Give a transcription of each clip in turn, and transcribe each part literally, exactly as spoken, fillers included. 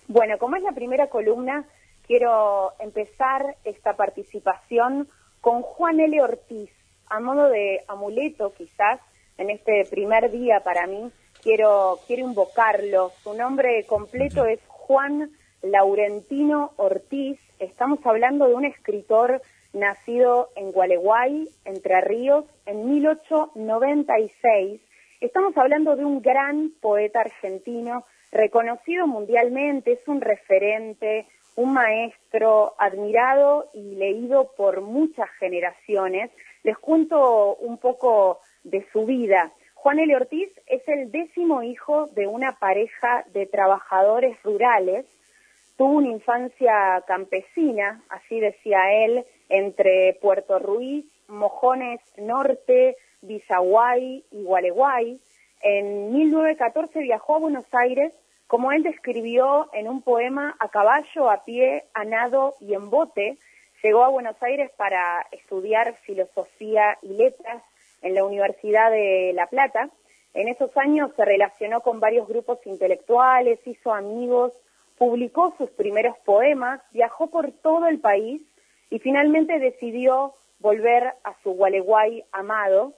Bueno, como es la primera columna, quiero empezar esta participación con Juan L. Ortiz, a modo de amuleto quizás, en este primer día para mí, quiero, quiero invocarlo. Su nombre completo es Juan Laurentino Ortiz. Estamos hablando de un escritor nacido en Gualeguay, Entre Ríos, en mil ochocientos noventa y seis. Estamos hablando de un gran poeta argentino, reconocido mundialmente, es un referente, un maestro admirado y leído por muchas generaciones. Les cuento un poco de su vida. Juan L. Ortiz es el décimo hijo de una pareja de trabajadores rurales. Tuvo una infancia campesina, así decía él, entre Puerto Ruiz, Mojones Norte, Villaguay y Gualeguay. En mil novecientos catorce viajó a Buenos Aires, como él describió en un poema, a caballo, a pie, a nado y en bote. Llegó a Buenos Aires para estudiar filosofía y letras en la Universidad de La Plata. En esos años se relacionó con varios grupos intelectuales, hizo amigos, publicó sus primeros poemas, viajó por todo el país y finalmente decidió volver a su Gualeguay amado.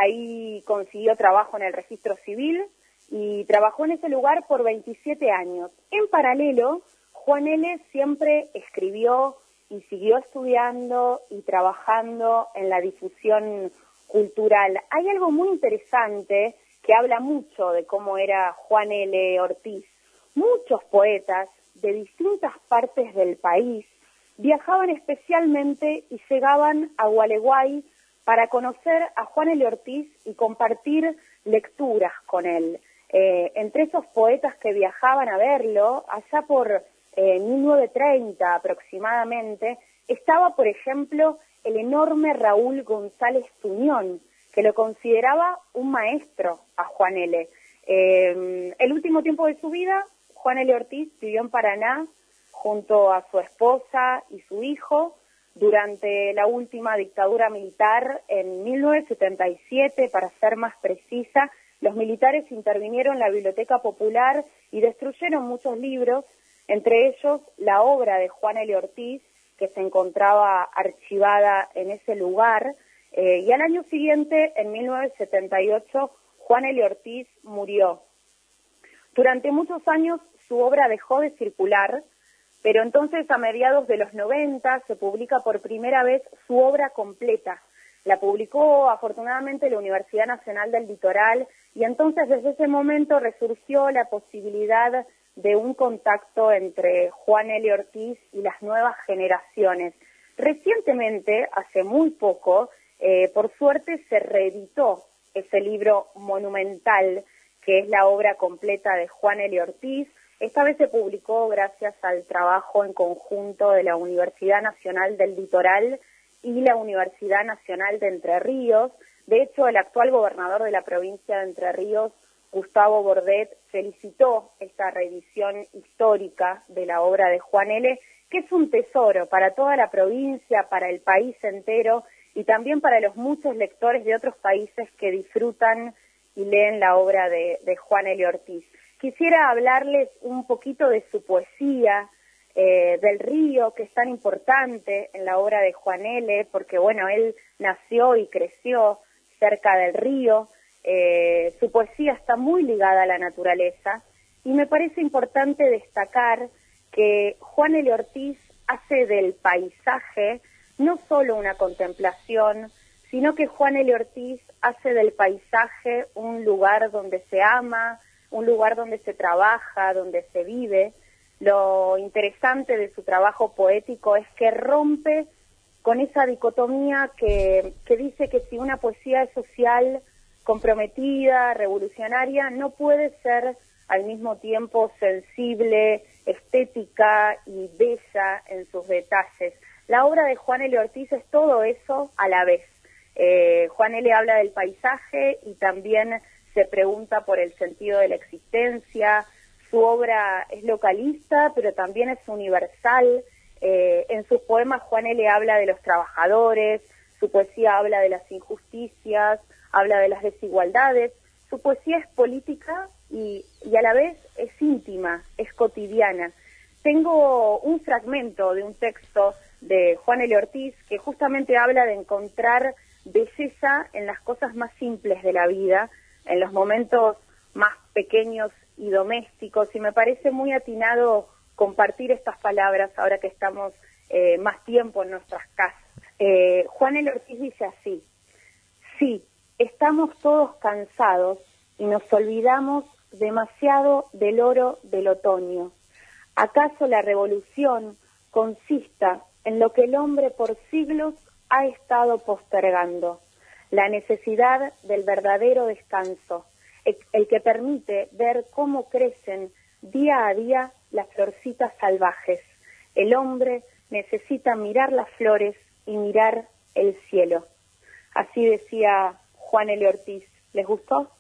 Ahí consiguió trabajo en el registro civil y trabajó en ese lugar por veintisiete años. En paralelo, Juan L. siempre escribió y siguió estudiando y trabajando en la difusión cultural. Hay algo muy interesante que habla mucho de cómo era Juan L. Ortiz. Muchos poetas de distintas partes del país viajaban especialmente y llegaban a Gualeguay para conocer a Juan L. Ortiz y compartir lecturas con él. Eh, entre esos poetas que viajaban a verlo, allá por eh, mil novecientos treinta aproximadamente, estaba, por ejemplo, el enorme Raúl González Tuñón, que lo consideraba un maestro a Juan L. Eh, el último tiempo de su vida, Juan L. Ortiz vivió en Paraná junto a su esposa y su hijo. Durante la última dictadura militar, en mil novecientos setenta y siete, para ser más precisa, los militares intervinieron en la Biblioteca Popular y destruyeron muchos libros, entre ellos la obra de Juan L. Ortiz, que se encontraba archivada en ese lugar, eh, y al año siguiente, en mil novecientos setenta y ocho, Juan L. Ortiz murió. Durante muchos años su obra dejó de circular, pero entonces a mediados de los noventa se publica por primera vez su obra completa. La publicó afortunadamente la Universidad Nacional del Litoral y entonces desde ese momento resurgió la posibilidad de un contacto entre Juan L. Ortiz y las nuevas generaciones. Recientemente, hace muy poco, eh, por suerte se reeditó ese libro monumental que es la obra completa de Juan L. Ortiz. Esta vez se publicó gracias al trabajo en conjunto de la Universidad Nacional del Litoral y la Universidad Nacional de Entre Ríos. De hecho, el actual gobernador de la provincia de Entre Ríos, Gustavo Bordet, felicitó esta reedición histórica de la obra de Juan L., que es un tesoro para toda la provincia, para el país entero y también para los muchos lectores de otros países que disfrutan y leen la obra de, de Juan L. Ortiz. Quisiera hablarles un poquito de su poesía, eh, del río, que es tan importante en la obra de Juan L., porque, bueno, él nació y creció cerca del río. Eh, su poesía está muy ligada a la naturaleza y me parece importante destacar que Juan L. Ortiz hace del paisaje no solo una contemplación, sino que Juan L. Ortiz hace del paisaje un lugar donde se ama, un lugar donde se trabaja, donde se vive. Lo interesante de su trabajo poético es que rompe con esa dicotomía que, que dice que si una poesía es social, comprometida, revolucionaria, no puede ser al mismo tiempo sensible, estética y bella en sus detalles. La obra de Juan L. Ortiz es todo eso a la vez. Eh, Juan L. habla del paisaje y también se pregunta por el sentido de la existencia. Su obra es localista, pero también es universal. Eh, en sus poemas Juan L. habla de los trabajadores, su poesía habla de las injusticias, habla de las desigualdades. Su poesía es política y, y a la vez es íntima, es cotidiana. tengo un fragmento de un texto de Juan L. Ortiz que justamente habla de encontrar belleza en las cosas más simples de la vida, en los momentos más pequeños y domésticos, y me parece muy atinado compartir estas palabras ahora que estamos eh, más tiempo en nuestras casas. Eh, Juan L. Ortiz dice así: sí, estamos todos cansados y nos olvidamos demasiado del oro del otoño. ¿Acaso la revolución consista en lo que el hombre por siglos ha estado postergando? La necesidad del verdadero descanso, el, el que permite ver cómo crecen día a día las florcitas salvajes. El hombre necesita mirar las flores y mirar el cielo. Así decía Juan L. Ortiz. ¿Les gustó?